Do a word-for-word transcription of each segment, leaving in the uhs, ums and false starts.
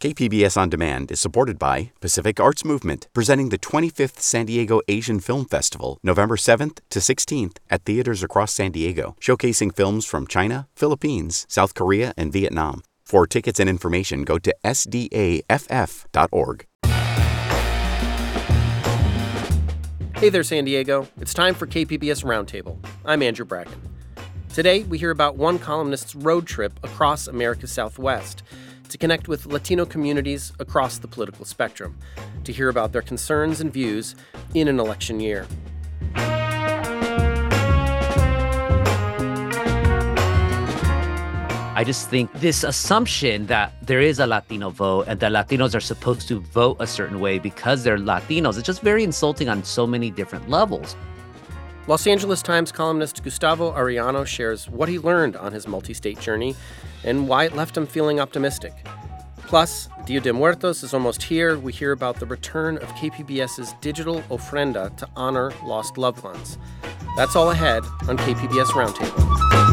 K P B S On Demand is supported by Pacific Arts Movement, presenting the twenty-fifth San Diego Asian Film Festival, November seventh to sixteenth at theaters across San Diego, showcasing films from China, Philippines, South Korea, and Vietnam. For tickets and information, go to S D A F F dot org. Hey there, San Diego. It's time for K P B S Roundtable. I'm Andrew Bracken. Today, we hear about one columnist's road trip across America's Southwest to connect with Latino communities across the political spectrum, to hear about their concerns and views in an election year. I just think this assumption that there is a Latino vote and that Latinos are supposed to vote a certain way because they're Latinos, it's just very insulting on so many different levels. Los Angeles Times columnist Gustavo Arellano shares what he learned on his multi-state journey and why it left him feeling optimistic. Plus, Dia de Muertos is almost here. We hear about the return of KPBS's digital ofrenda to honor lost loved ones. That's all ahead on K P B S Roundtable.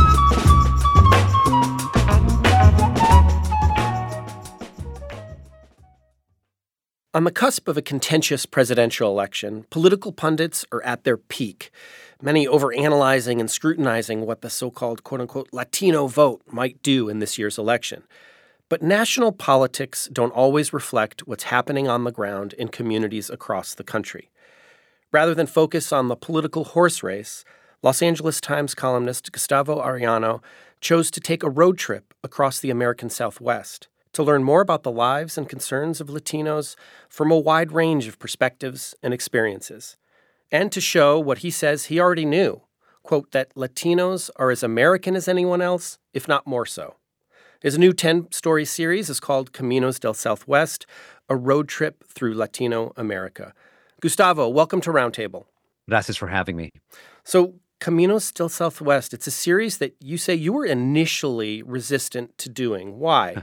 On the cusp of a contentious presidential election, political pundits are at their peak, many overanalyzing and scrutinizing what the so-called quote-unquote Latino vote might do in this year's election. But national politics don't always reflect what's happening on the ground in communities across the country. Rather than focus on the political horse race, Los Angeles Times columnist Gustavo Arellano chose to take a road trip across the American Southwest to learn more about the lives and concerns of Latinos from a wide range of perspectives and experiences, and to show what he says he already knew, quote, that Latinos are as American as anyone else, if not more so. His new ten-story series is called Caminos del Southwest, a road trip through Latino America. Gustavo, welcome to Roundtable. Gracias for having me. So, Caminos del Southwest, it's a series that you say you were initially resistant to doing. Why?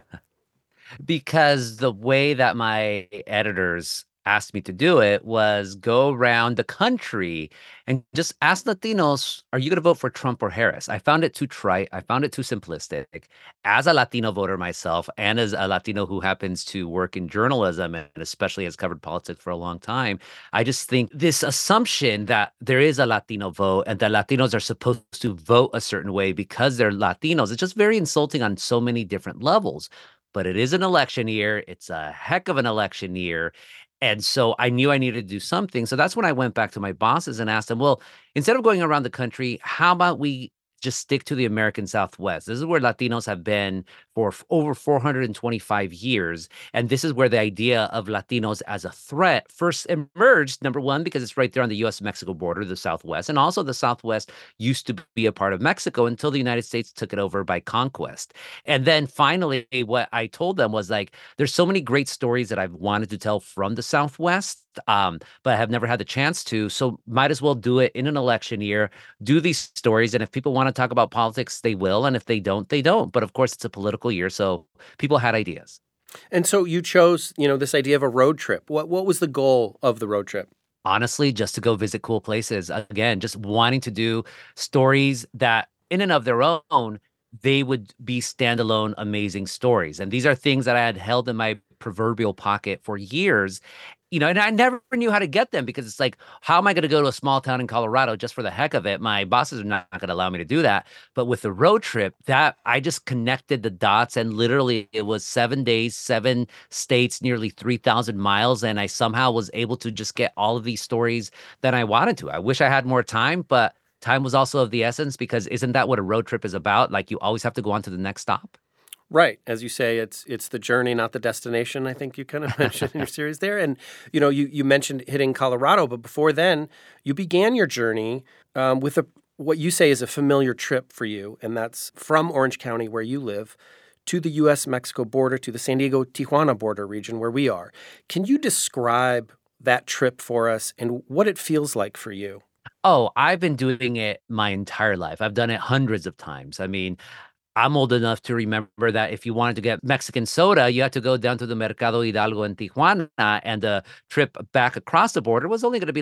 Because the way that my editors asked me to do it was go around the country and just ask Latinos, are you going to vote for Trump or Harris? I found it too trite. I found it too simplistic. As a Latino voter myself, and as a Latino who happens to work in journalism and especially has covered politics for a long time, I just think this assumption that there is a Latino vote and that Latinos are supposed to vote a certain way because they're Latinos, it's just very insulting on so many different levels. But it is an election year. It's a heck of an election year. And so I knew I needed to do something. So that's when I went back to my bosses and asked them, well, instead of going around the country, how about we just stick to the American Southwest? This is where Latinos have been for f- over four hundred twenty-five years. And this is where the idea of Latinos as a threat first emerged, number one, because it's right there on the U S Mexico border, the Southwest. And also the Southwest used to be a part of Mexico until the United States took it over by conquest. And then finally, what I told them was like, there's so many great stories that I've wanted to tell from the Southwest, um, but I have never had the chance to. So might as well do it in an election year, do these stories. And if people want to talk about politics, they will. And if they don't, they don't. But of course, it's a political year, so people had ideas. And so you chose, you know, this idea of a road trip. What what was the goal of the road trip? Honestly, just to go visit cool places. Again, just wanting to do stories that in and of their own, they would be standalone, amazing stories. And these are things that I had held in my proverbial pocket for years. You know, and I never knew how to get them because it's like, how am I going to go to a small town in Colorado just for the heck of it? My bosses are not going to allow me to do that. But with the road trip, that I just connected the dots, and literally it was seven days, seven states, nearly three thousand miles. And I somehow was able to just get all of these stories that I wanted to. I wish I had more time, but time was also of the essence, because isn't that what a road trip is about? Like, you always have to go on to the next stop. Right. As you say, it's it's the journey, not the destination. I think you kind of mentioned in your series there. And, you know, you, you mentioned hitting Colorado, but before then, you began your journey um, with a what you say is a familiar trip for you, and that's from Orange County, where you live, to the U S Mexico border, to the San Diego-Tijuana border region where we are. Can you describe that trip for us and what it feels like for you? Oh, I've been doing it my entire life. I've done it hundreds of times. I mean, I'm old enough to remember that if you wanted to get Mexican soda, you had to go down to the Mercado Hidalgo in Tijuana, and the trip back across the border was only going to be like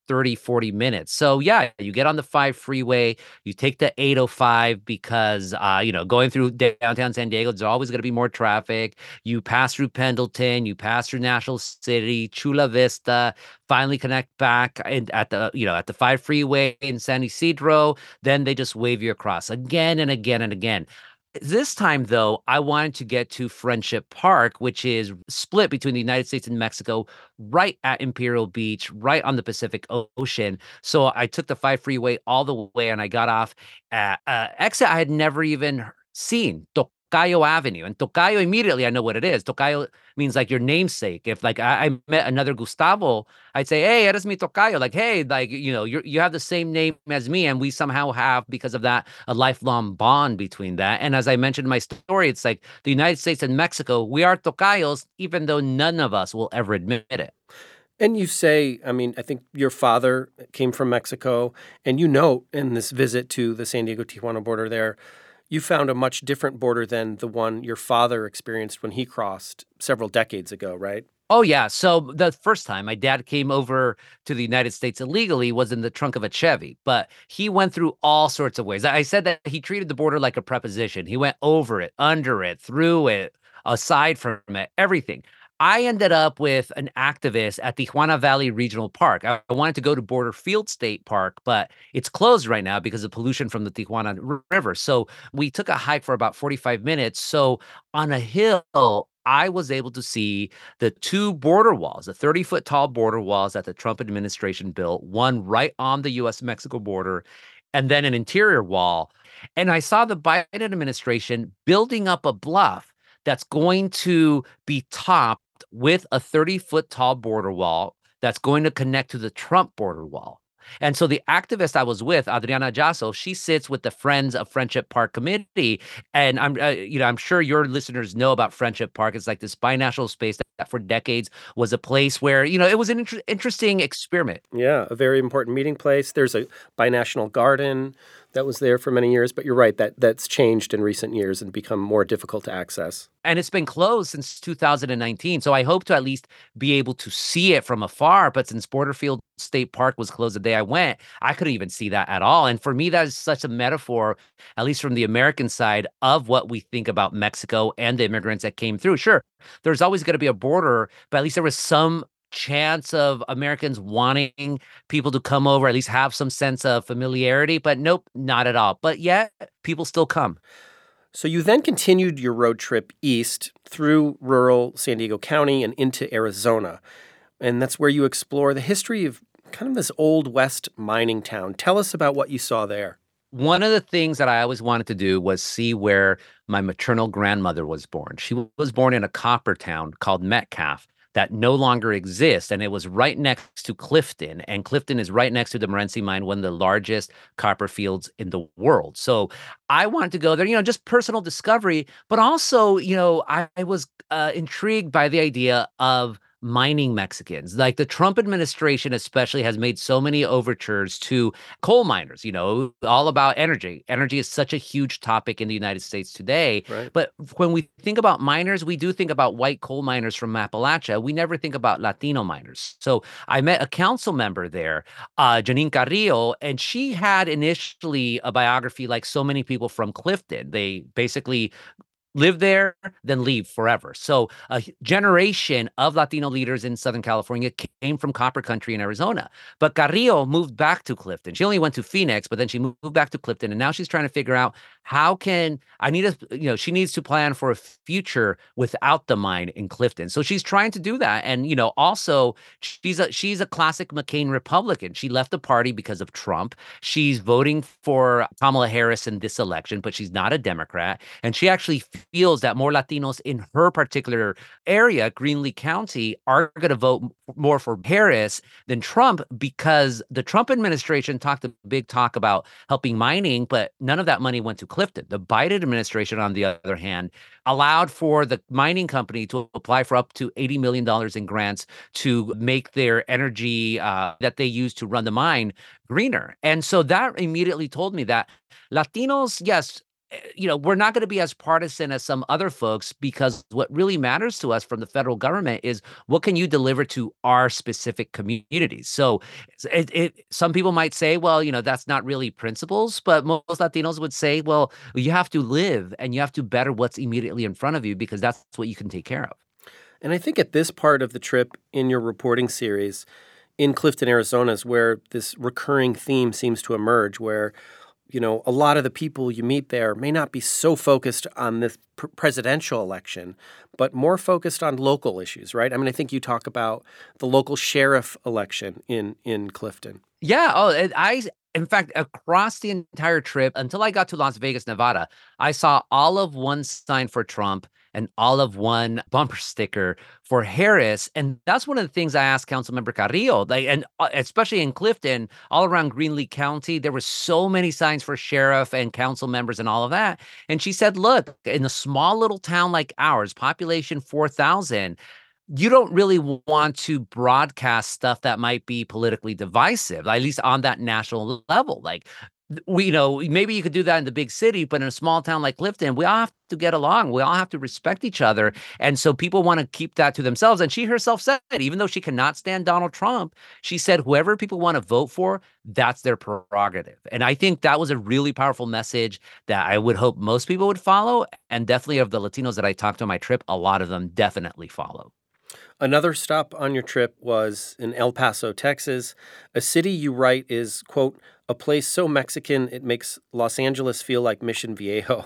thirty, forty minutes. So yeah, you get on the five freeway, you take the eight oh five because, uh, you know, going through downtown San Diego, there's always going to be more traffic. You pass through Pendleton, you pass through National City, Chula Vista, finally connect back and at the, you know, at the five freeway in San Isidro. Then they just wave you across again and again and again. This time, though, I wanted to get to Friendship Park, which is split between the United States and Mexico, right at Imperial Beach, right on the Pacific Ocean. So I took the five freeway all the way, and I got off at uh, exit I had never even seen, Tocayo Avenue. And Tocayo, immediately, I know what it is. Tocayo means like your namesake. If like I, I met another Gustavo, I'd say, hey, eres mi tocayo. Like, hey, like, you know, you you have the same name as me. And we somehow have, because of that, a lifelong bond between that. And as I mentioned in my story, it's like the United States and Mexico, we are tocayos, even though none of us will ever admit it. And you say, I mean, I think your father came from Mexico, and you note in this visit to the San Diego-Tijuana border there, you found a much different border than the one your father experienced when he crossed several decades ago, right? Oh, yeah. So the first time my dad came over to the United States illegally was in the trunk of a Chevy, but he went through all sorts of ways. I said that he treated the border like a preposition. He went over it, under it, through it, aside from it, everything. I ended up with an activist at Tijuana Valley Regional Park. I wanted to go to Border Field State Park, but it's closed right now because of pollution from the Tijuana River. So we took a hike for about forty-five minutes. So on a hill, I was able to see the two border walls, the thirty-foot tall border walls that the Trump administration built, one right on the U S Mexico border, and then an interior wall. And I saw the Biden administration building up a bluff that's going to be topped with a thirty-foot tall border wall that's going to connect to the Trump border wall. And so the activist I was with, Adriana Jasso, she sits with the Friends of Friendship Park Committee. And I'm, uh, you know, I'm sure your listeners know about Friendship Park. It's like this binational space that, that for decades was a place where, you know, it was an inter- interesting experiment. Yeah, a very important meeting place. There's a binational garden that was there for many years, but you're right, that that's changed in recent years and become more difficult to access. And it's been closed since two thousand nineteen. So I hope to at least be able to see it from afar. But since Borderfield State Park was closed the day I went, I couldn't even see that at all. And for me, that is such a metaphor, at least from the American side, of what we think about Mexico and the immigrants that came through. Sure, there's always going to be a border, but at least there was some chance of Americans wanting people to come over, at least have some sense of familiarity. But nope, not at all. But yet, people still come. So you then continued your road trip east through rural San Diego County and into Arizona. And that's where you explore the history of kind of this old West mining town. Tell us about what you saw there. One of the things that I always wanted to do was see where my maternal grandmother was born. She was born in a copper town called Metcalf that no longer exists, and it was right next to Clifton, and Clifton is right next to the Morenci mine, one of the largest copper fields in the world. So I wanted to go there, you know, just personal discovery, but also, you know, I, I was uh, intrigued by the idea of mining Mexicans. Like the Trump administration especially has made so many overtures to coal miners, you know, all about energy. Energy is such a huge topic in the United States today. Right. But when we think about miners, we do think about white coal miners from Appalachia. We never think about Latino miners. So I met a council member there, uh, Janine Carrillo, and she had initially a biography like so many people from Clifton. They basically live there, then leave forever. So a generation of Latino leaders in Southern California came from copper country in Arizona. But Carrillo moved back to Clifton. She only went to Phoenix, but then she moved back to Clifton. And now she's trying to figure out how can I need a, you know, she needs to plan for a future without the mine in Clifton. So she's trying to do that. And, you know, also she's a, she's a classic McCain Republican. She left the party because of Trump. She's voting for Kamala Harris in this election, but she's not a Democrat. And she actually feels that more Latinos in her particular area, Greenlee County, are going to vote more for Harris than Trump because the Trump administration talked a big talk about helping mining, but none of that money went to Clifton. The Biden administration, on the other hand, allowed for the mining company to apply for up to eighty million dollars in grants to make their energy uh, that they use to run the mine greener. And so that immediately told me that Latinos, yes, you know, we're not going to be as partisan as some other folks, because what really matters to us from the federal government is what can you deliver to our specific communities. So it, it, some people might say, well, you know, that's not really principles, but most Latinos would say, well, you have to live and you have to better what's immediately in front of you, because that's what you can take care of. And I think at this part of the trip in your reporting series in Clifton, Arizona, is where this recurring theme seems to emerge, where you know, a lot of the people you meet there may not be so focused on this pr- presidential election, but more focused on local issues, right? I mean, I think you talk about the local sheriff election in in Clifton. Yeah. Oh, it, I, in fact, across the entire trip until I got to Las Vegas, Nevada, I saw all of one sign for Trump and all of one bumper sticker for Harris. And that's one of the things I asked Councilmember Carrillo, like, and uh, especially in Clifton, all around Greenlee County, there were so many signs for sheriff and council members and all of that. And she said, look, in a small little town like ours, population four thousand, you don't really want to broadcast stuff that might be politically divisive, at least on that national level. Like, we, you know, maybe you could do that in the big city, but in a small town like Clifton, we all have to get along. We all have to respect each other. And so people want to keep that to themselves. And she herself said, even though she cannot stand Donald Trump, she said, whoever people want to vote for, that's their prerogative. And I think that was a really powerful message that I would hope most people would follow. And definitely of the Latinos that I talked to on my trip, a lot of them definitely follow. Another stop on your trip was in El Paso, Texas, a city you write is, quote, a place so Mexican it makes Los Angeles feel like Mission Viejo.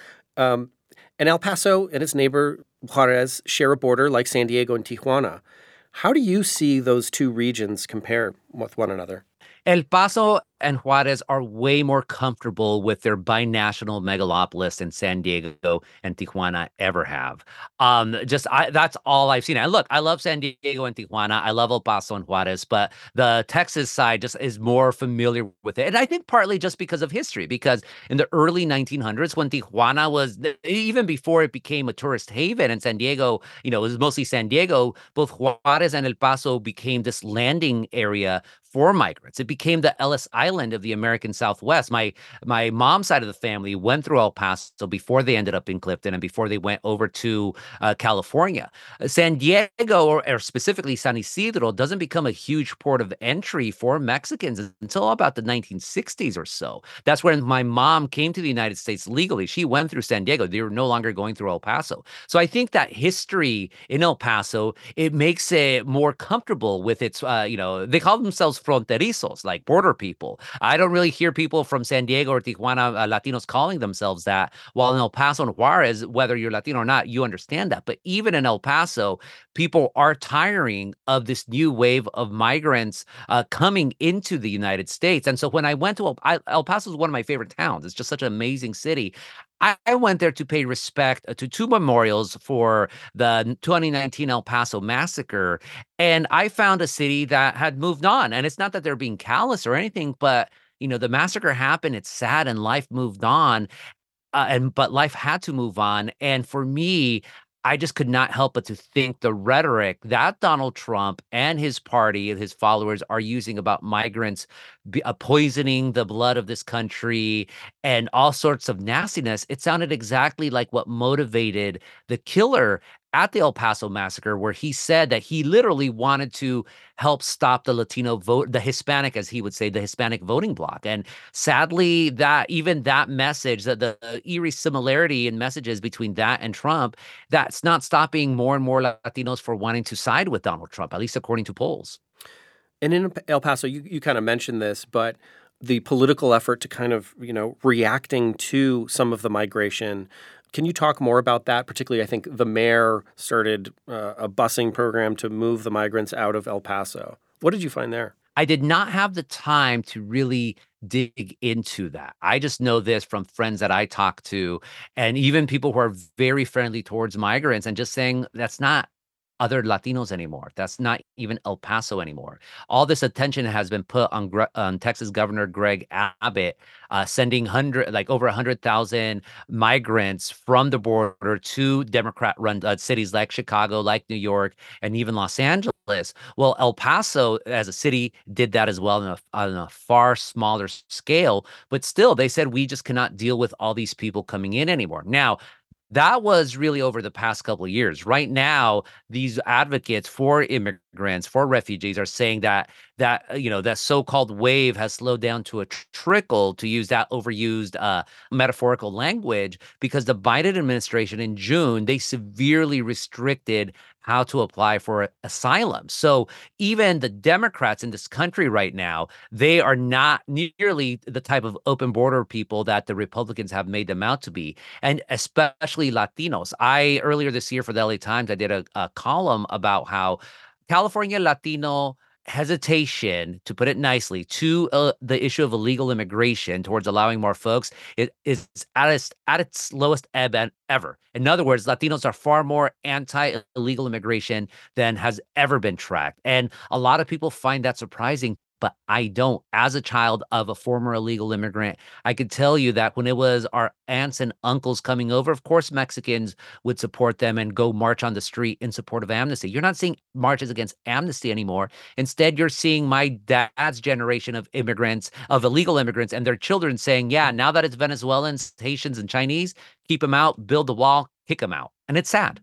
Um, and El Paso and its neighbor Juarez share a border like San Diego and Tijuana. How do you see those two regions compare with one another? El Paso and Juarez are way more comfortable with their binational megalopolis than San Diego and Tijuana ever have. Um, just I, that's all I've seen. And look, I love San Diego and Tijuana. I love El Paso and Juarez, but the Texas side just is more familiar with it. And I think partly just because of history, because in the early nineteen hundreds, when Tijuana was, even before it became a tourist haven, and San Diego, you know, it was mostly San Diego, both Juarez and El Paso became this landing area for migrants. It became the Ellis Island of the American Southwest. My my mom's side of the family went through El Paso before they ended up in Clifton and before they went over to uh, California. Uh, San Diego, or, or specifically San Isidro, doesn't become a huge port of entry for Mexicans until about the nineteen sixties or so. That's when my mom came to the United States legally. She went through San Diego. They were no longer going through El Paso. So I think that history in El Paso, it makes it more comfortable with its, uh, you know, they call themselves fronterizos, like border people. I don't really hear people from San Diego or Tijuana, uh, Latinos, calling themselves that. While in El Paso and Juarez, whether you're Latino or not, you understand that. But even in El Paso, people are tiring of this new wave of migrants uh, coming into the United States. And so when I went to El, I, El Paso is one of my favorite towns. It's just such an amazing city. I went there to pay respect to two memorials for the twenty nineteen El Paso massacre. And I found a city that had moved on. And it's not that they're being callous or anything, but, you know, the massacre happened. It's sad and life moved on. Uh, and but life had to move on. And for me, I just could not help but to think the rhetoric that Donald Trump and his party and his followers are using about migrants be, uh, poisoning the blood of this country and all sorts of nastiness, it sounded exactly like what motivated the killer at the El Paso massacre, where he said that he literally wanted to help stop the Latino vote, the Hispanic, as he would say, the Hispanic voting bloc. And sadly, that even that message, that the, the eerie similarity in messages between that and Trump, that's not stopping more and more Latinos for wanting to side with Donald Trump, at least according to polls. And in El Paso, you, you kind of mentioned this, but the political effort to kind of, you know, reacting to some of the migration. Can you talk more about that? Particularly, I think the mayor started uh, a busing program to move the migrants out of El Paso. What did you find there? I did not have the time to really dig into that. I just know this from friends that I talk to, and even people who are very friendly towards migrants, and just saying that's not other Latinos anymore. That's not even El Paso anymore. All this attention has been put on, on Texas Governor Greg Abbott, uh, sending hundred, like over a hundred thousand migrants from the border to Democrat-run uh, cities like Chicago, like New York, and even Los Angeles. Well, El Paso, as a city, did that as well on a, on a far smaller scale. But still, they said we just cannot deal with all these people coming in anymore. Now, that was really over the past couple of years. Right now, these advocates for immigrants, for refugees, are saying that that uh, you know that so-called wave has slowed down to a tr- trickle, to use that overused uh, metaphorical language, because the Biden administration in June, they severely restricted how to apply for asylum. So even the Democrats in this country right now, they are not nearly the type of open border people that the Republicans have made them out to be, and especially Latinos. I earlier this year for the L A Times, I did a, a column about how California Latino hesitation, to put it nicely, to uh, the issue of illegal immigration towards allowing more folks, it is at its at its lowest ebb ever. In other words, Latinos are far more anti-illegal immigration than has ever been tracked, and a lot of people find that surprising. But I don't. As a child of a former illegal immigrant, I could tell you that when it was our aunts and uncles coming over, of course, Mexicans would support them and go march on the street in support of amnesty. You're not seeing marches against amnesty anymore. Instead, you're seeing my dad's generation of immigrants, of illegal immigrants, and their children saying, yeah, now that it's Venezuelans, Haitians, and Chinese, keep them out, build the wall, kick them out. And it's sad.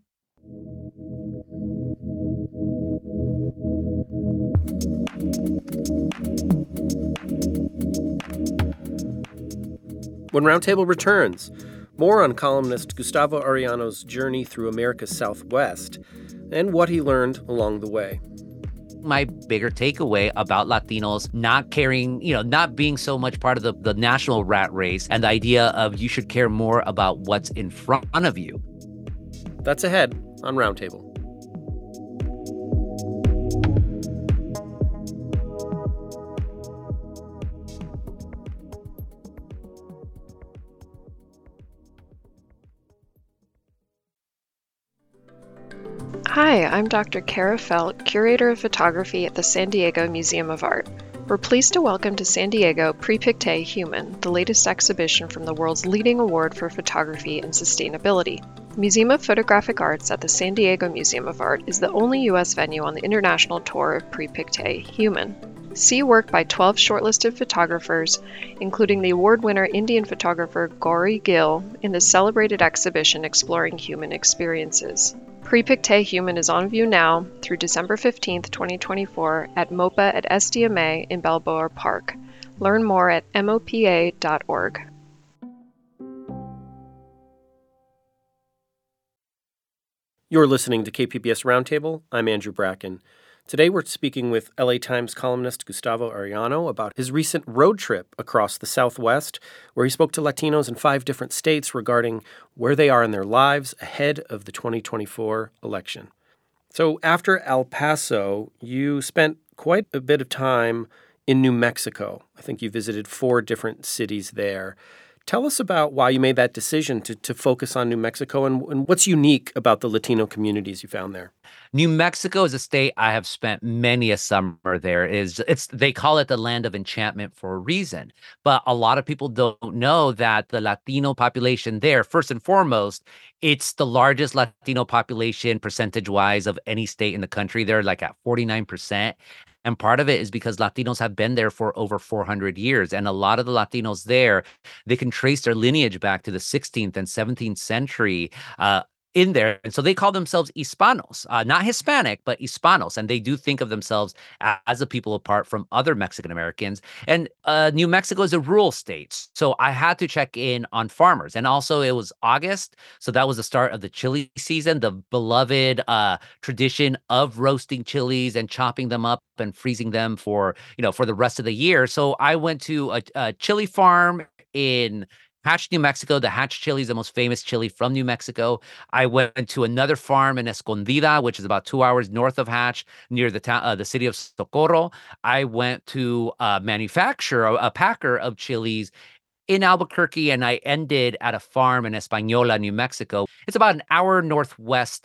When Roundtable returns, more on columnist Gustavo Arellano's journey through America's Southwest and what he learned along the way. My bigger takeaway about Latinos not caring, you know, not being so much part of the, the national rat race, and the idea of you should care more about what's in front of you. That's ahead on Roundtable. Hi, I'm Doctor Kara Felt, Curator of Photography at the San Diego Museum of Art. We're pleased to welcome to San Diego Pre-Pictet Human, the latest exhibition from the world's leading award for photography and sustainability. The Museum of Photographic Arts at the San Diego Museum of Art is the only U S venue on the international tour of Pre-Pictet Human. See work by twelve shortlisted photographers, including the award winner Indian photographer Gauri Gill, in the celebrated exhibition exploring human experiences. Pre-Pictet Human is on view now through December fifteenth, twenty twenty-four at MOPA at S D M A in Balboa Park. Learn more at M O P A dot org. You're listening to K P B S Roundtable. I'm Andrew Bracken. Today we're speaking with L A Times columnist Gustavo Arellano about his recent road trip across the Southwest, where he spoke to Latinos in five different states regarding where they are in their lives ahead of the twenty twenty-four election. So after El Paso, you spent quite a bit of time in New Mexico. I think you visited four different cities there. Tell us about why you made that decision to, to focus on New Mexico and, and what's unique about the Latino communities you found there. New Mexico is a state I have spent many a summer there. Is it's they call it the land of enchantment for a reason. But a lot of people don't know that the Latino population there, first and foremost, it's the largest Latino population percentage-wise of any state in the country. They're like at forty-nine percent. And part of it is because Latinos have been there for over four hundred years. And a lot of the Latinos there, they can trace their lineage back to the sixteenth and seventeenth century uh, in there. And so they call themselves Hispanos, uh, not Hispanic, but Hispanos. And they do think of themselves as a people apart from other Mexican Americans. And uh, New Mexico is a rural state. So I had to check in on farmers. And also it was August. So that was the start of the chili season, the beloved uh, tradition of roasting chilies and chopping them up and freezing them for, you know, for the rest of the year. So I went to a, a chili farm in Hatch, New Mexico. The Hatch chili is the most famous chili from New Mexico. I went to another farm in Escondida, which is about two hours north of Hatch, near the town, uh, the city of Socorro. I went to a manufacturer, a packer of chilies in Albuquerque, and I ended at a farm in Española, New Mexico. It's about an hour northwest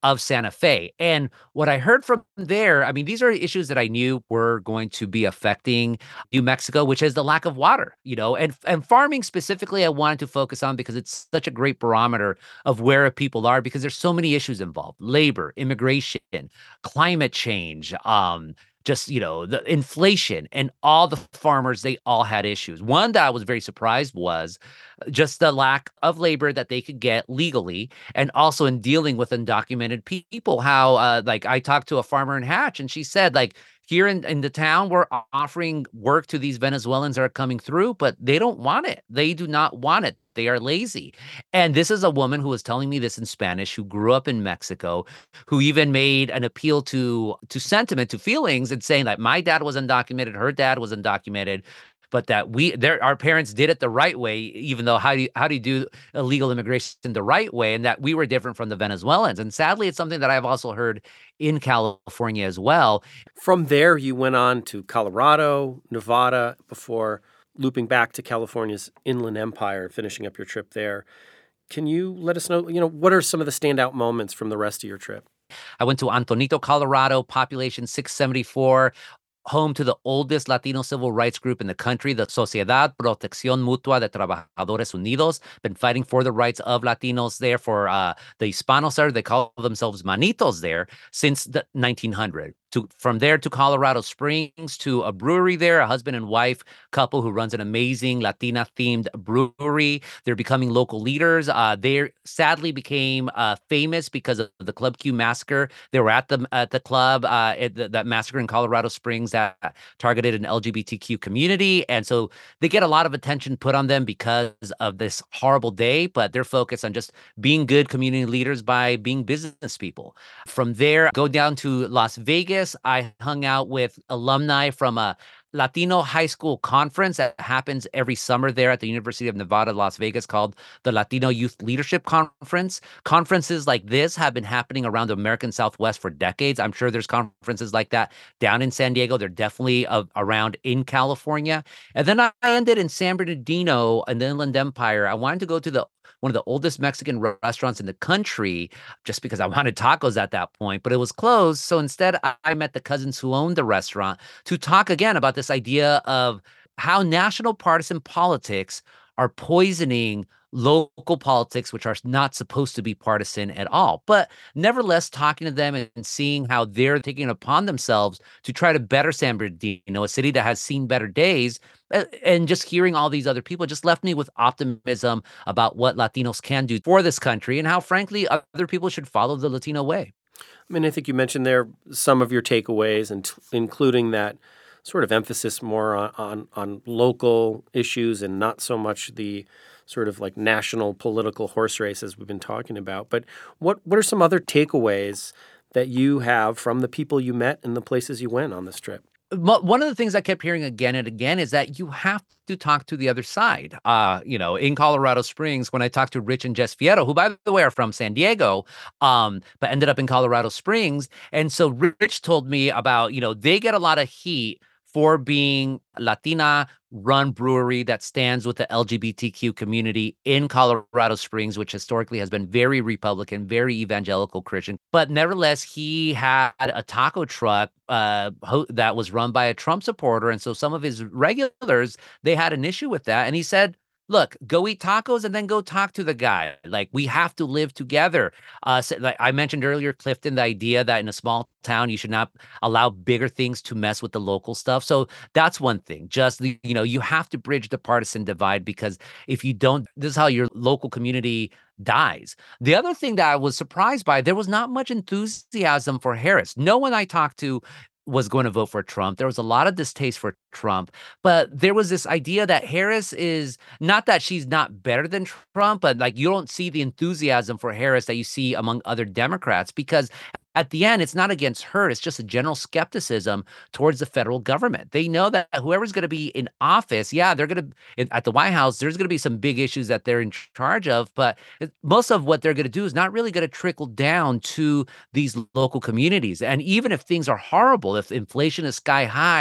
of Santa Fe. And what I heard from there, I mean, these are issues that I knew were going to be affecting New Mexico, which is the lack of water, you know, and, and farming specifically, I wanted to focus on because it's such a great barometer of where people are, because there's so many issues involved: labor, immigration, climate change, um, just, you know, the inflation, and all the farmers, they all had issues. One that I was very surprised was just the lack of labor that they could get legally, and also in dealing with undocumented people. How, uh, like, I talked to a farmer in Hatch, and she said, like, here in, in the town, we're offering work to these Venezuelans that are coming through, but they don't want it. They do not want it. They are lazy. And this is a woman who was telling me this in Spanish, who grew up in Mexico, who even made an appeal to to sentiment, to feelings, and saying that my dad was undocumented, her dad was undocumented, but that we, their, our parents did it the right way, even though how do you, how do you do illegal immigration the right way, and that we were different from the Venezuelans. And sadly, it's something that I've also heard in California as well. From there, you went on to Colorado, Nevada, before looping back to California's Inland Empire, finishing up your trip there. Can you let us know, you know, what are some of the standout moments from the rest of your trip? I went to Antonito, Colorado, population six seventy-four, home to the oldest Latino civil rights group in the country, the Sociedad Protección Mutua de Trabajadores Unidos. Been fighting for the rights of Latinos there, for uh, the Hispanos there. They call themselves Manitos there since the nineteen hundred. To, from there to Colorado Springs, to a brewery there, a husband and wife couple who runs an amazing Latina-themed brewery. They're becoming local leaders. Uh, they sadly became uh, famous because of the Club Q massacre. They were at the at the club, uh, at the, that massacre in Colorado Springs that targeted an L G B T Q community. And so they get a lot of attention put on them because of this horrible day, but they're focused on just being good community leaders by being business people. From there, go down to Las Vegas. I hung out with alumni from a Latino high school conference that happens every summer there at the University of Nevada, Las Vegas, called the Latino Youth Leadership Conference. Conferences like this have been happening around the American Southwest for decades. I'm sure there's conferences like that down in San Diego. They're definitely uh, around in California. And then I ended in San Bernardino in the Inland Empire. I wanted to go to the one of the oldest Mexican restaurants in the country, just because I wanted tacos at that point, but it was closed. So instead, I met the cousins who owned the restaurant to talk again about this idea of how national partisan politics are poisoning local politics, which are not supposed to be partisan at all. But nevertheless, talking to them and seeing how they're taking it upon themselves to try to better San Bernardino, a city that has seen better days, and just hearing all these other people just left me with optimism about what Latinos can do for this country, and how, frankly, other people should follow the Latino way. I mean, I think you mentioned there some of your takeaways, and t- including that sort of emphasis more on, on, on local issues and not so much the sort of like national political horse race as we've been talking about. But what, what are some other takeaways that you have from the people you met and the places you went on this trip? One of the things I kept hearing again and again is that you have to talk to the other side. Uh, you know, in Colorado Springs, when I talked to Rich and Jess Fierro, who, by the way, are from San Diego, um, but ended up in Colorado Springs. And so Rich told me about, you know, they get a lot of heat for being Latina-run brewery that stands with the L G B T Q community in Colorado Springs, which historically has been very Republican, very evangelical Christian. But nevertheless, he had a taco truck uh, ho- that was run by a Trump supporter. And so some of his regulars, they had an issue with that. And he said, look, go eat tacos and then go talk to the guy. Like, we have to live together. Uh, so, like I mentioned earlier, Clifton, the idea that in a small town, you should not allow bigger things to mess with the local stuff. So that's one thing. Just, you know, you have to bridge the partisan divide, because if you don't, this is how your local community dies. The other thing that I was surprised by, there was not much enthusiasm for Harris. No one I talked to was going to vote for Trump. There was a lot of distaste for Trump, but there was this idea that Harris is, not that she's not better than Trump, but like you don't see the enthusiasm for Harris that you see among other Democrats, because at the end, it's not against her. It's just a general skepticism towards the federal government. They know that whoever's going to be in office, yeah, they're going to, at the White House, there's going to be some big issues that they're in charge of, but most of what they're going to do is not really going to trickle down to these local communities. And even if things are horrible, if inflation is sky high,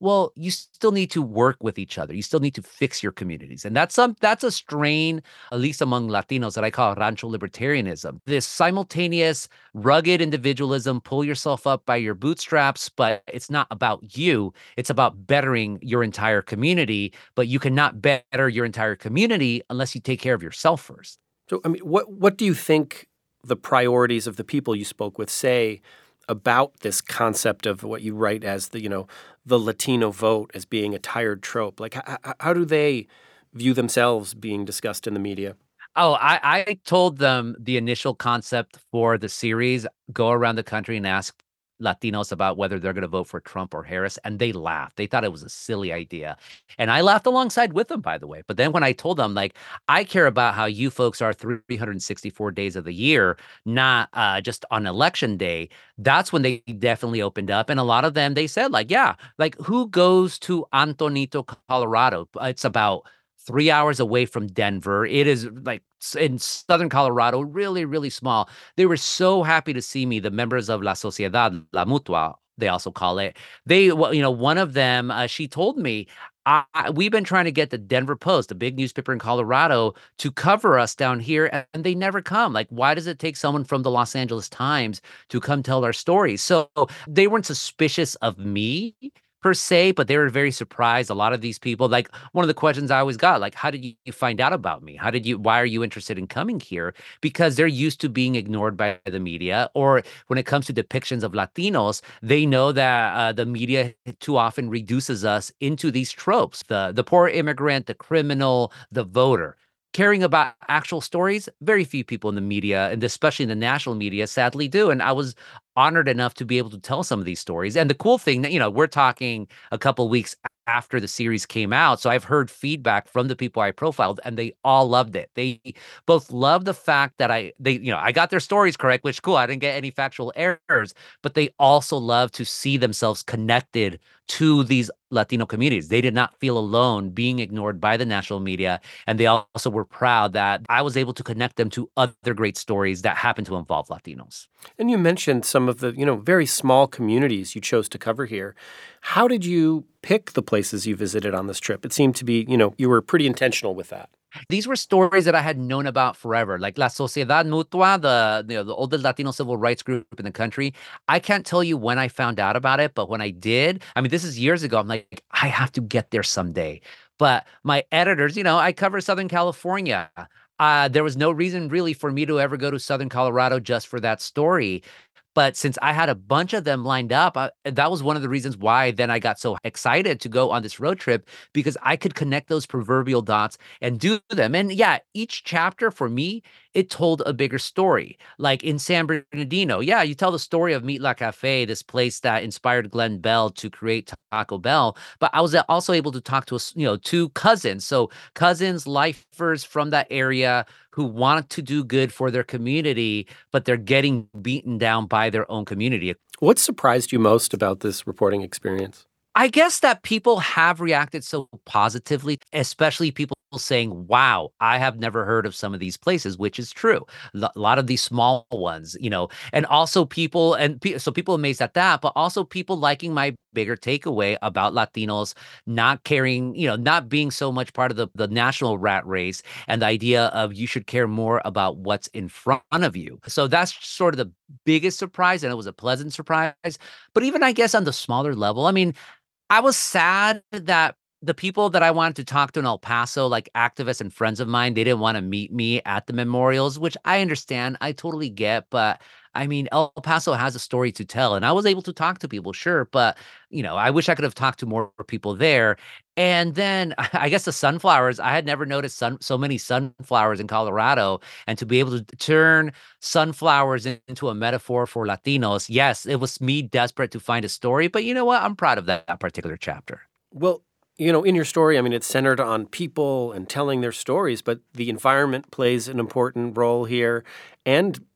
well, you still need to work with each other. You still need to fix your communities. And that's some that's a strain, at least among Latinos, that I call rancho libertarianism. This simultaneous, rugged individualism, pull yourself up by your bootstraps, but it's not about you. It's about bettering your entire community. But you cannot better your entire community unless you take care of yourself first. So, I mean, what what do you think the priorities of the people you spoke with say about this concept of what you write as the, you know, the Latino vote as being a tired trope? Like, how, how do they view themselves being discussed in the media? Oh, I, I told them the initial concept for the series, go around the country and ask Latinos about whether they're going to vote for Trump or Harris, and they laughed. They thought it was a silly idea. And I laughed alongside with them, by the way. But then when I told them, like, I care about how you folks are three hundred sixty-four days of the year, not uh, just on election day, that's when they definitely opened up. And a lot of them, they said, like, yeah, like, who goes to Antonito, Colorado? It's about three hours away from Denver. It is like in southern Colorado, really, really small. They were so happy to see me, the members of La Sociedad, La Mutua, they also call it. They, well, you know, one of them, uh, she told me, I, I, we've been trying to get the Denver Post, a big newspaper in Colorado, to cover us down here, and they never come. Like, why does it take someone from the Los Angeles Times to come tell our stories? So they weren't suspicious of me per se, but they were very surprised. A lot of these people, like, one of the questions I always got, like, how did you find out about me? How did you, why are you interested in coming here? Because they're used to being ignored by the media, or when it comes to depictions of Latinos, they know that uh, the media too often reduces us into these tropes, the, the poor immigrant, the criminal, the voter. Caring about actual stories, very few people in the media, and especially in the national media, sadly do. And I was honored enough to be able to tell some of these stories. And the cool thing that, you know, we're talking a couple of weeks after the series came out. So I've heard feedback from the people I profiled, and they all loved it. They both loved the fact that I, they, you know, I got their stories correct, which cool. I didn't get any factual errors, but they also love to see themselves connected to these Latino communities. They did not feel alone being ignored by the national media. And they also were proud that I was able to connect them to other great stories that happen to involve Latinos. And you mentioned some of the, you know, very small communities you chose to cover here. How did you pick the places you visited on this trip? It seemed to be, you know, you were pretty intentional with that. These were stories that I had known about forever, like La Sociedad Mutua, the, you know, the oldest Latino civil rights group in the country. I can't tell you when I found out about it, but when I did, I mean, this is years ago, I'm like, I have to get there someday. But my editors, you know, I cover Southern California. Uh, there was no reason really for me to ever go to Southern Colorado just for that story. But since I had a bunch of them lined up, I, that was one of the reasons why then I got so excited to go on this road trip, because I could connect those proverbial dots and do them. And yeah, each chapter for me, it told a bigger story. Like in San Bernardino, yeah, you tell the story of Meet La Cafe, this place that inspired Glenn Bell to create Taco Bell. But I was also able to talk to, you know, two cousins. So cousins, lifers from that area who want to do good for their community, but they're getting beaten down by their own community. What surprised you most about this reporting experience? I guess that people have reacted so positively, especially people saying, wow, I have never heard of some of these places, which is true. A lot of these small ones, you know, and also people, and pe- so people amazed at that, but also people liking my bigger takeaway about Latinos not caring, you know, not being so much part of the, the national rat race, and the idea of you should care more about what's in front of you. So that's sort of the biggest surprise, and it was a pleasant surprise. But even, I guess, on the smaller level, I mean, I was sad that the people that I wanted to talk to in El Paso, like activists and friends of mine, they didn't want to meet me at the memorials, which I understand. I totally get. But I mean, El Paso has a story to tell, and I was able to talk to people, sure. But, you know, I wish I could have talked to more people there. And then I guess the sunflowers, I had never noticed sun, so many sunflowers in Colorado, and to be able to turn sunflowers into a metaphor for Latinos. Yes, it was me desperate to find a story, but you know what? I'm proud of that, that particular chapter. Well, you know, in your story, I mean, it's centered on people and telling their stories, but the environment plays an important role here, and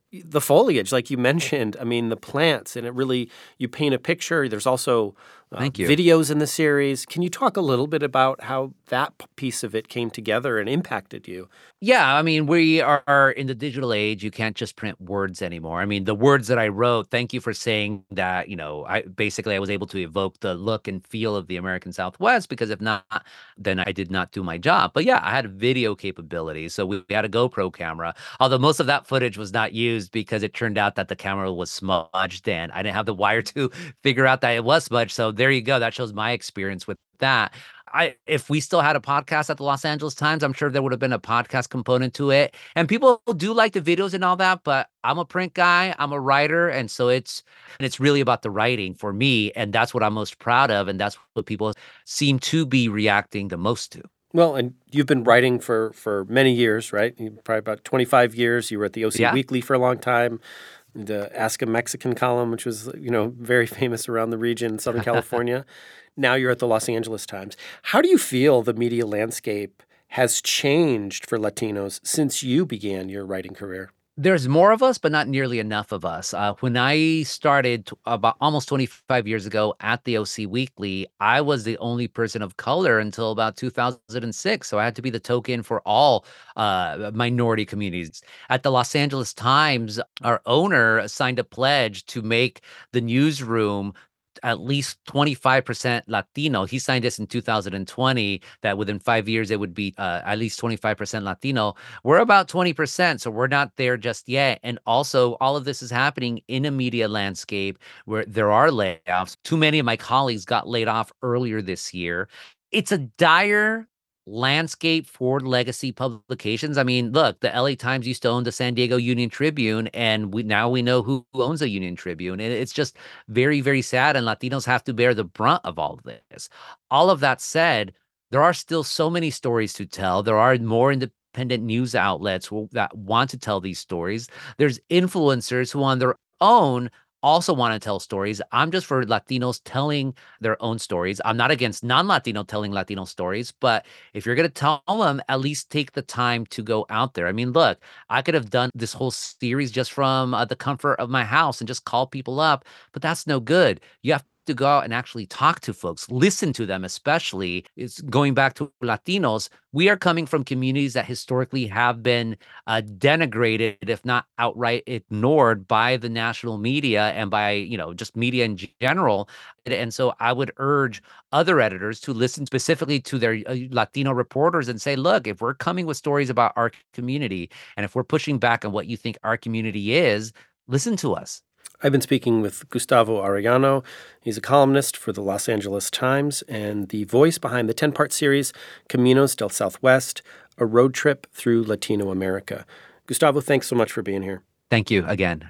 the foliage, like you mentioned, I mean, the plants, and it really, you paint a picture. There's also uh, Thank you. videos in the series. Can you talk a little bit about how that p- piece of it came together and impacted you? Yeah, I mean, we are in the digital age. You can't just print words anymore. I mean, the words that I wrote, thank you for saying that, you know, I basically I was able to evoke the look and feel of the American Southwest, because if not, then I did not do my job. But yeah, I had video capability. So we had a GoPro camera, although most of that footage was not used because it turned out that the camera was smudged and I didn't have the wire to figure out that it was smudged. So there you go. That shows my experience with that. I, if we still had a podcast at the Los Angeles Times, I'm sure there would have been a podcast component to it. And people do like the videos and all that, but I'm a print guy, I'm a writer. And so it's, and it's really about the writing for me. And that's what I'm most proud of. And that's what people seem to be reacting the most to. Well, and you've been writing for, for many years, right? You, probably about twenty-five years. You were at the O C Yeah. Weekly for a long time. The Ask a Mexican column, which was, you know, very famous around the region in Southern California. Now you're at the Los Angeles Times. How do you feel the media landscape has changed for Latinos since you began your writing career? There's more of us, but not nearly enough of us. Uh, when I started t- about almost twenty-five years ago at the O C Weekly, I was the only person of color until about two thousand six. So I had to be the token for all uh, minority communities. At the Los Angeles Times, our owner signed a pledge to make the newsroom at least twenty-five percent Latino. He signed this in two thousand twenty, that within five years it would be uh, at least twenty-five percent Latino. We're about twenty percent, so we're not there just yet. And also, all of this is happening in a media landscape where there are layoffs. Too many of my colleagues got laid off earlier this year. It's a dire landscape for legacy publications. I mean, look, the L A Times used to own the San Diego Union Tribune, and we now we know who owns the Union Tribune. And it's just very, very sad. And Latinos have to bear the brunt of all of this. All of that said, there are still so many stories to tell. There are more independent news outlets who, that want to tell these stories. There's influencers who on their own also want to tell stories. I'm just for Latinos telling their own stories. I'm not against non-Latino telling Latino stories, but if you're going to tell them, at least take the time to go out there. I mean, look, I could have done this whole series just from uh, the comfort of my house and just call people up, but that's no good. You have to go out and actually talk to folks, listen to them, especially. It's going back to Latinos. We are coming from communities that historically have been uh, denigrated, if not outright ignored by the national media and by, you know, just media in general. And so I would urge other editors to listen specifically to their uh, Latino reporters and say, look, if we're coming with stories about our community, and if we're pushing back on what you think our community is, listen to us. I've been speaking with Gustavo Arellano. He's a columnist for the Los Angeles Times and the voice behind the ten-part series Caminos del Southwest, a road trip through Latino America. Gustavo, thanks so much for being here. Thank you again.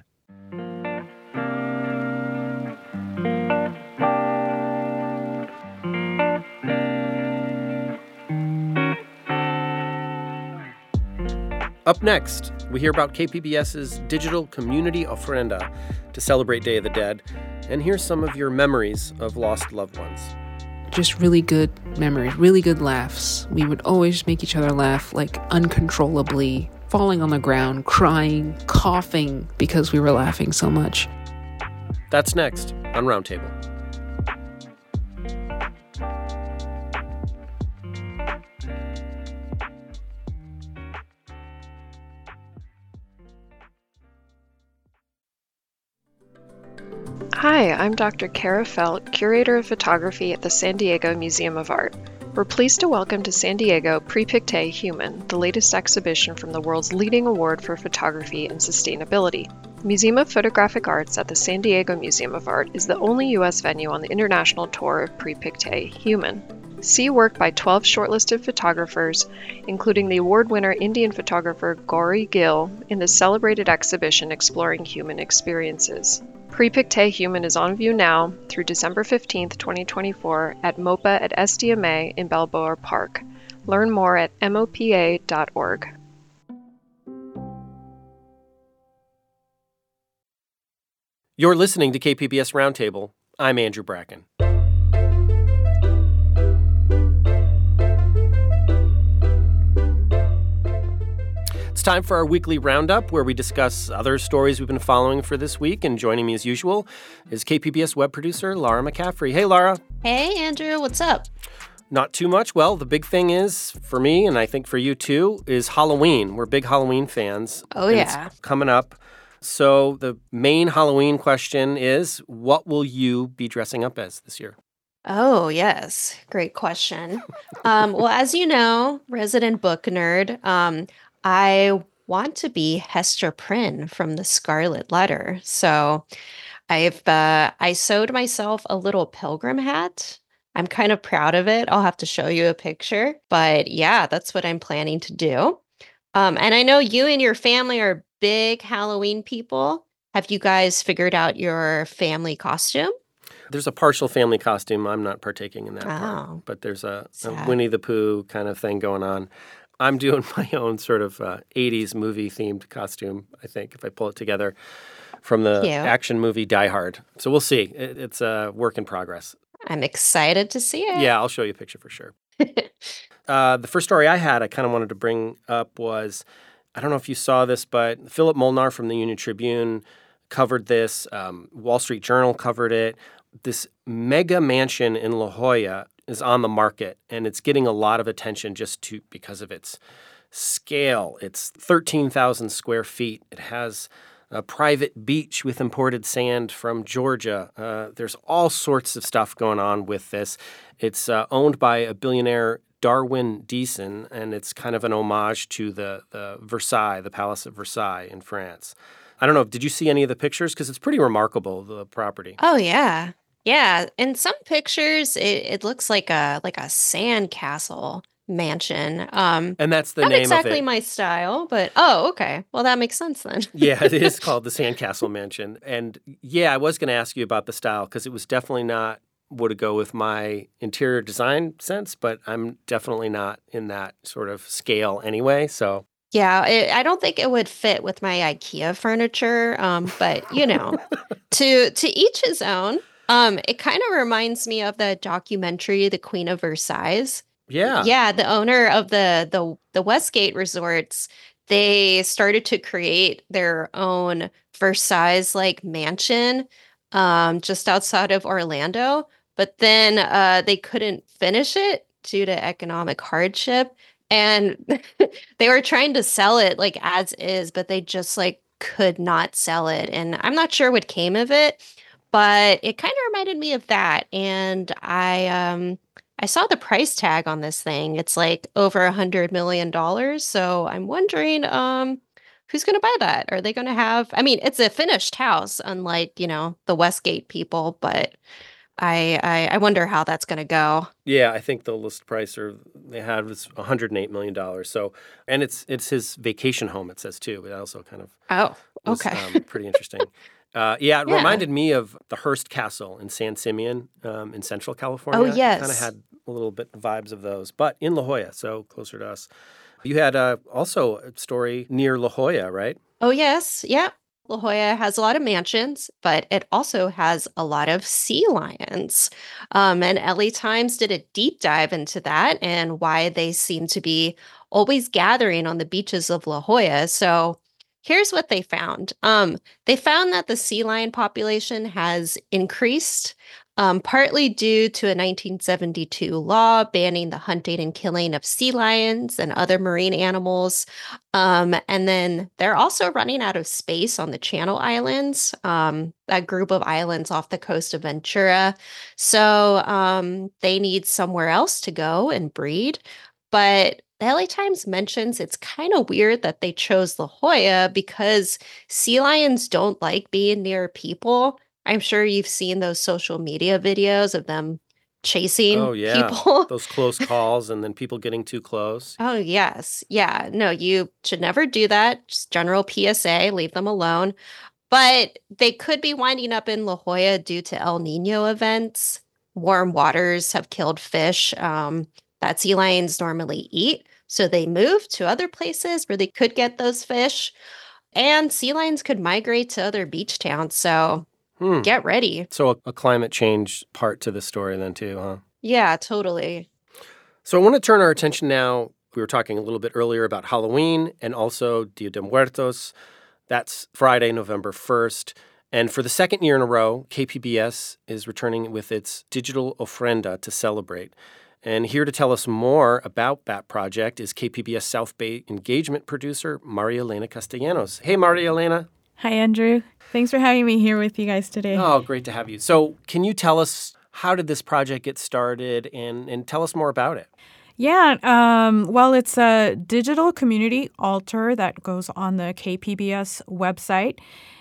Up next, we hear about KPBS's digital community ofrenda to celebrate Day of the Dead, and hear some of your memories of lost loved ones. Just really good memories, really good laughs. We would always make each other laugh, like uncontrollably, falling on the ground, crying, coughing because we were laughing so much. That's next on Roundtable. Hi, I'm Doctor Kara Felt, Curator of Photography at the San Diego Museum of Art. We're pleased to welcome to San Diego Pre-Pictet Human, the latest exhibition from the world's leading award for photography and sustainability. The Museum of Photographic Arts at the San Diego Museum of Art is the only U S venue on the international tour of Pre-Pictet Human. See work by twelve shortlisted photographers, including the award winner Indian photographer Gauri Gill, in the celebrated exhibition exploring human experiences. Pre-Pictet Human is on view now through December fifteenth, twenty twenty-four at MOPA at S D M A in Balboa Park. Learn more at M O P A dot org. You're listening to K P B S Roundtable. I'm Andrew Bracken. It's time for our weekly roundup where we discuss other stories we've been following for this week. And joining me as usual is K P B S web producer Laura McCaffrey. Hey, Laura. Hey, Andrew. What's up? Not too much. Well, the big thing is, for me, and I think for you too, is Halloween. We're big Halloween fans. Oh, yeah. It's coming up. So the main Halloween question is, what will you be dressing up as this year? Oh, yes. Great question. um, well, as you know, resident book nerd, um, I want to be Hester Prynne from the Scarlet Letter. So I've uh, I sewed myself a little pilgrim hat. I'm kind of proud of it. I'll have to show you a picture. But yeah, that's what I'm planning to do. Um, and I know you and your family are big Halloween people. Have you guys figured out your family costume? There's a partial family costume. I'm not partaking in that Oh, part. But there's a, a sad. Winnie the Pooh kind of thing going on. I'm doing my own sort of uh, eighties movie-themed costume, I think, if I pull it together, from the Cute. action movie Die Hard. So we'll see. It, it's a work in progress. I'm excited to see it. Yeah, I'll show you a picture for sure. uh, the first story I had I kind of wanted to bring up was, I don't know if you saw this, but Philip Molnar from the Union Tribune covered this. Um, Wall Street Journal covered it. This mega mansion in La Jolla is on the market, and it's getting a lot of attention just to because of its scale. It's thirteen thousand square feet. It has a private beach with imported sand from Georgia. Uh, there's all sorts of stuff going on with this. It's uh, owned by a billionaire, Darwin Deason, and it's kind of an homage to the, the Versailles, the Palace of Versailles in France. I don't know, did you see any of the pictures? Because it's pretty remarkable, the property. Oh, yeah. Yeah. In some pictures, it, it looks like a like a sand castle mansion. Um, And that's the not name exactly of it. my style, but oh, okay. Well, that makes sense then. Yeah, it is called the Sandcastle Mansion. And yeah, I was going to ask you about the style because it was definitely not would it go with my interior design sense, but I'm definitely not in that sort of scale anyway. So Yeah, it, I don't think it would fit with my IKEA furniture, um, but you know, to to each his own. Um, it kind of reminds me of the documentary The Queen of Versailles. yeah. Yeah, the owner of the the the Westgate resorts, they started to create their own Versailles-like mansion um, just outside of Orlando, but then uh, they couldn't finish it due to economic hardship, and they were trying to sell it like as is, but they just like could not sell it, and I'm not sure what came of it, but it kind of reminded me of that, and I um. I saw the price tag on this thing. It's like over a hundred million dollars. So I'm wondering, um, who's going to buy that? Are they going to have? I mean, it's a finished house, unlike you know the Westgate people. But I I, I wonder how that's going to go. Yeah, I think the list price or they had was one hundred eight million dollars. So, and it's it's his vacation home. It says too. But that also kind of Oh, was, okay. um, pretty interesting. Uh, yeah, it Yeah. reminded me of the Hearst Castle in San Simeon um, in Central California. Oh, yes. Kind of had a little bit vibes of those, but in La Jolla, so closer to us. You had uh, also a story near La Jolla, right? Oh, yes. Yeah. La Jolla has a lot of mansions, but it also has a lot of sea lions. Um, and L A Times did a deep dive into that and why they seem to be always gathering on the beaches of La Jolla. So here's what they found. Um, they found that the sea lion population has increased, um, partly due to a nineteen seventy-two law banning the hunting and killing of sea lions and other marine animals. Um, and then they're also running out of space on the Channel Islands, um, that group of islands off the coast of Ventura. So um, they need somewhere else to go and breed. But the L A Times mentions it's kind of weird that they chose La Jolla because sea lions don't like being near people. I'm sure you've seen those social media videos of them chasing Oh, yeah. people. Those close calls and then people getting too close. Oh, yes. Yeah. No, you should never do that. Just general P S A, leave them alone. But they could be winding up in La Jolla due to El Nino events. Warm waters have killed fish um, that sea lions normally eat. So they moved to other places where they could get those fish. And sea lions could migrate to other beach towns. So Hmm. get ready. So a, a climate change part to the story then too, huh? Yeah, totally. So I want to turn our attention now We were talking a little bit earlier about Halloween and also Dia de Muertos. That's Friday, November first. And for the second year in a row, K P B S is returning with its digital ofrenda to celebrate. And here to tell us more about that project is K P B S South Bay engagement producer, Maria Elena Castellanos. Hey, Maria Elena. Hi, Andrew. Thanks for having me here with you guys today. Oh, great to have you. So can you tell us, how did this project get started, and, and tell us more about it? Yeah, um, well, it's a digital community altar that goes on the K P B S website.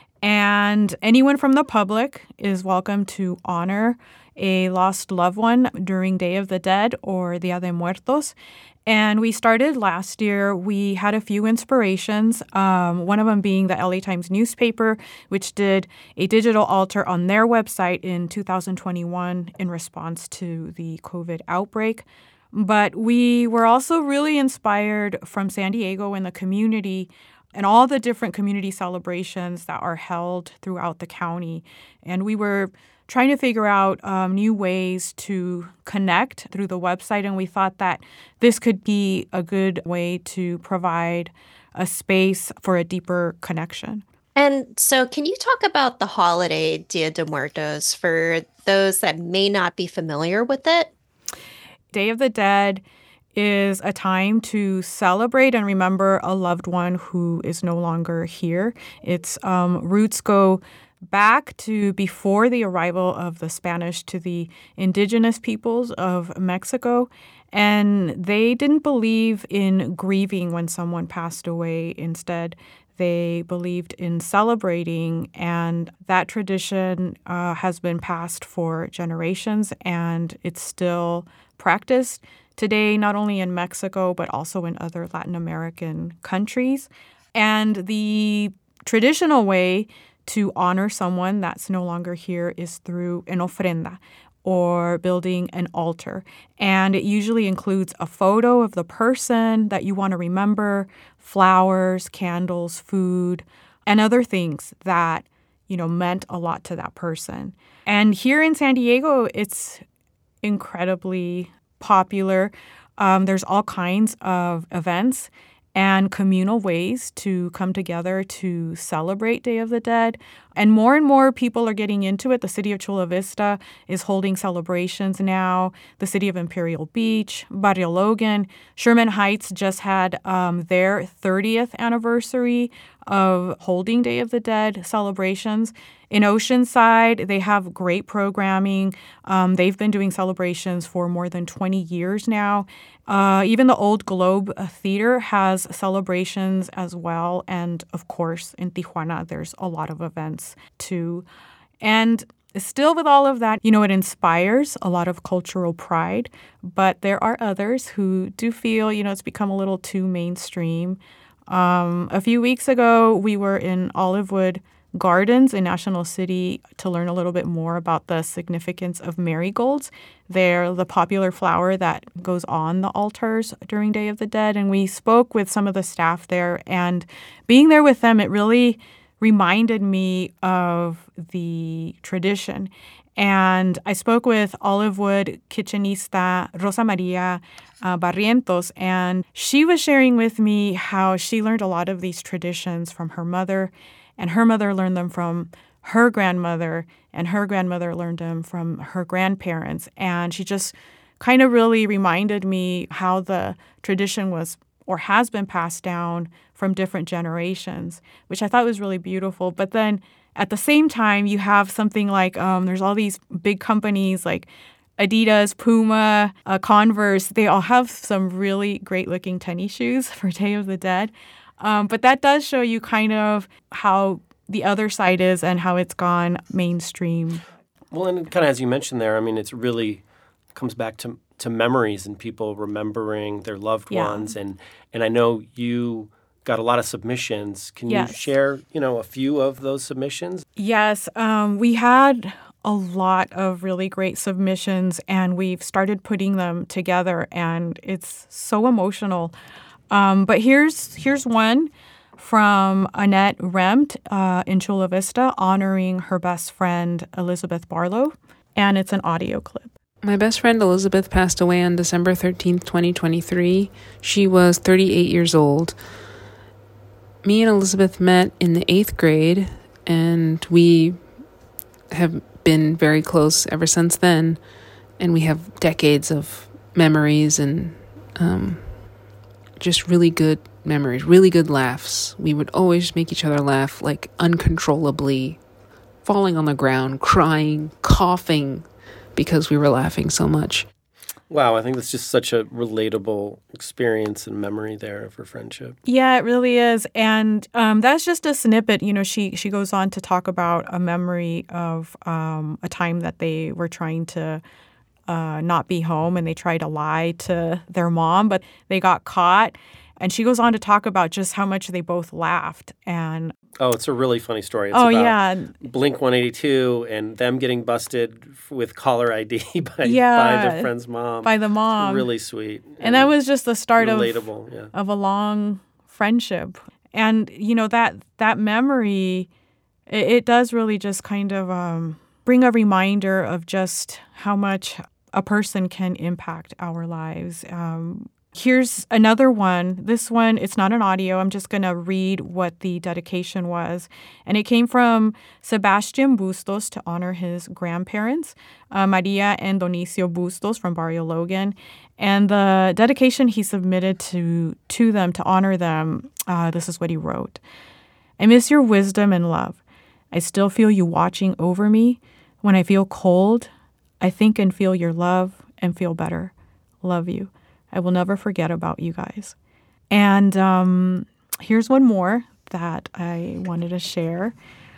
And anyone from the public is welcome to honor a lost loved one during Day of the Dead or Dia de Muertos. And we started last year. We had a few inspirations, um, one of them being the L A Times newspaper, which did a digital altar on their website in two thousand twenty-one in response to the COVID outbreak. But we were also really inspired from San Diego and the community and all the different community celebrations that are held throughout the county. And we were trying to figure out um, new ways to connect through the website, and we thought that this could be a good way to provide a space for a deeper connection. And so can you talk about the holiday Dia de Muertos for those that may not be familiar with it? Day of the Dead is a time to celebrate and remember a loved one who is no longer here. Its um, roots go back to before the arrival of the Spanish to the indigenous peoples of Mexico. And they didn't believe in grieving when someone passed away. Instead, they believed in celebrating, and that tradition uh, has been passed for generations, and it's still practiced today, not only in Mexico, but also in other Latin American countries. And the traditional way to honor someone that's no longer here is through an ofrenda, or building an altar. And it usually includes a photo of the person that you want to remember, flowers, candles, food, and other things that, you know, meant a lot to that person. And here in San Diego, it's incredibly popular. Um, there's all kinds of events and communal ways to come together to celebrate Day of the Dead. And more and more people are getting into it. The city of Chula Vista is holding celebrations now. The city of Imperial Beach, Barrio Logan, Sherman Heights just had um, their thirtieth anniversary of holding Day of the Dead celebrations. In Oceanside, they have great programming. Um, they've been doing celebrations for more than twenty years now. Uh, even the Old Globe Theater has celebrations as well. And of course, in Tijuana, there's a lot of events too. And still with all of that, you know, it inspires a lot of cultural pride. But there are others who do feel, you know, it's become a little too mainstream. Um, a few weeks ago, we were in Olivewood Gardens in National City to learn a little bit more about the significance of marigolds. They're the popular flower that goes on the altars during Day of the Dead. And we spoke with some of the staff there, and being there with them, it really reminded me of the tradition. And I spoke with Olivewood kitchenista Rosa Maria uh, Barrientos, and she was sharing with me how she learned a lot of these traditions from her mother, and her mother learned them from her grandmother, and her grandmother learned them from her grandparents. And she just kind of really reminded me how the tradition was or has been passed down from different generations, which I thought was really beautiful. But then at the same time, you have something like um, there's all these big companies like Adidas, Puma, uh, Converse. They all have some really great-looking tennis shoes for Day of the Dead. Um, but that does show you kind of how the other side is and how it's gone mainstream. Well, and kind of as you mentioned there, I mean, it's really comes back to to memories and people remembering their loved Yeah. ones. And, and I know you got a lot of submissions. Can Yes. you share, you know, a few of those submissions? Yes, um, we had a lot of really great submissions, and we've started putting them together, and it's so emotional. Um, but here's here's one from Annette Remt uh, in Chula Vista honoring her best friend, Elizabeth Barlow, and it's an audio clip. My best friend Elizabeth passed away on December thirteenth, twenty twenty-three. She was thirty-eight years old. Me and Elizabeth met in the eighth grade, and we have been very close ever since then. And we have decades of memories and um, just really good memories, really good laughs. We would always make each other laugh, like uncontrollably, falling on the ground, crying, coughing, because we were laughing so much. Wow, I think that's just such a relatable experience and memory there of her friendship. Yeah, it really is. And um, that's just a snippet. You know, she, she goes on to talk about a memory of um, a time that they were trying to uh, not be home, and they tried to lie to their mom, but they got caught. And she goes on to talk about just how much they both laughed. And oh, it's a really funny story. It's oh, about yeah. Blink one eighty-two and them getting busted with caller I D by, yeah, by their friend's mom. By the mom. It's really sweet. And, and that was just the start relatable, of, yeah. of a long friendship. And, you know, that that memory, it, it does really just kind of um, bring a reminder of just how much a person can impact our lives. Um Here's another one. This one, it's not an audio. I'm just going to read what the dedication was. And it came from Sebastian Bustos to honor his grandparents, uh, Maria and Donicio Bustos from Barrio Logan. And the dedication he submitted to, to them to honor them, uh, this is what he wrote. I miss your wisdom and love. I still feel you watching over me. When I feel cold, I think and feel your love and feel better. Love you. I will never forget about you guys. And um, here's one more that I wanted to share.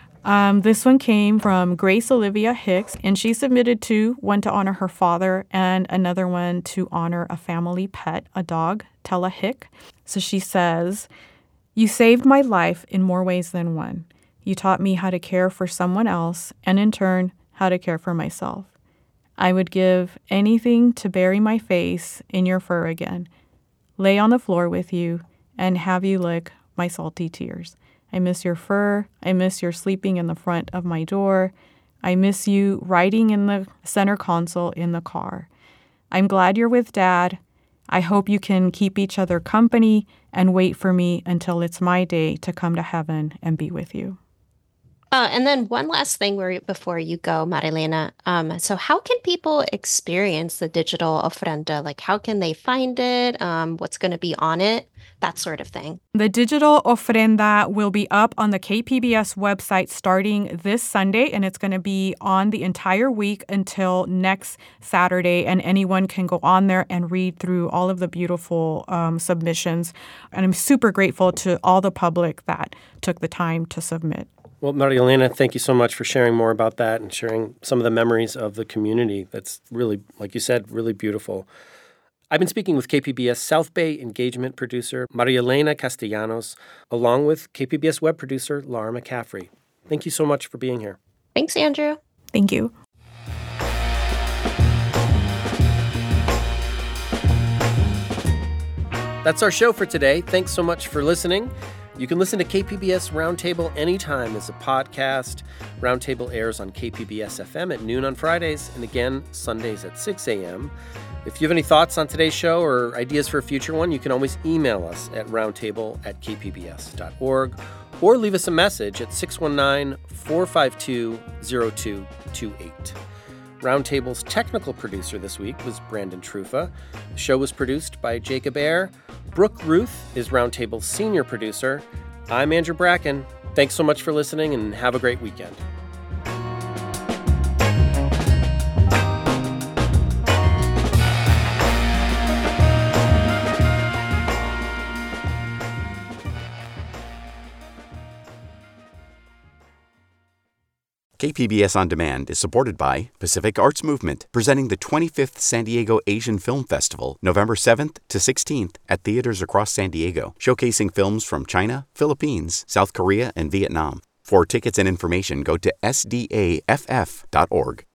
Um, this one came from Grace Olivia Hicks, and she submitted two, one to honor her father and another one to honor a family pet, a dog, Tella Hick. So she says, you saved my life in more ways than one. You taught me how to care for someone else and in turn, how to care for myself. I would give anything to bury my face in your fur again, lay on the floor with you, and have you lick my salty tears. I miss your fur. I miss your sleeping in the front of my door. I miss you riding in the center console in the car. I'm glad you're with Dad. I hope you can keep each other company and wait for me until it's my day to come to heaven and be with you. Uh, and then one last thing where, before you go, Marilena. Um, so how can people experience the digital ofrenda? Like, how can they find it? Um, what's going to be on it? That sort of thing. The digital ofrenda will be up on the K P B S website starting this Sunday, and it's going to be on the entire week until next Saturday. And anyone can go on there and read through all of the beautiful um, submissions. And I'm super grateful to all the public that took the time to submit. Well, Maria Elena, thank you so much for sharing more about that and sharing some of the memories of the community. That's really, like you said, really beautiful. I've been speaking with K P B S South Bay engagement producer Maria Elena Castellanos, along with K P B S web producer Laura McCaffrey. Thank you so much for being here. Thanks, Andrew. Thank you. That's our show for today. Thanks so much for listening. You can listen to K P B S Roundtable anytime as a podcast. Roundtable airs on K P B S F M at noon on Fridays and again Sundays at six a.m. If you have any thoughts on today's show or ideas for a future one, you can always email us at roundtable at k p b s dot org or leave us a message at six one nine, four five two, zero two two eight. Roundtable's technical producer this week was Brandon Trufa. The show was produced by Jacob Ayer. Brooke Ruth is Roundtable's senior producer. I'm Andrew Bracken. Thanks so much for listening and have a great weekend. K P B S On Demand is supported by Pacific Arts Movement, presenting the twenty-fifth San Diego Asian Film Festival, November seventh to sixteenth at theaters across San Diego, showcasing films from China, Philippines, South Korea, and Vietnam. For tickets and information, go to s d a f f dot org.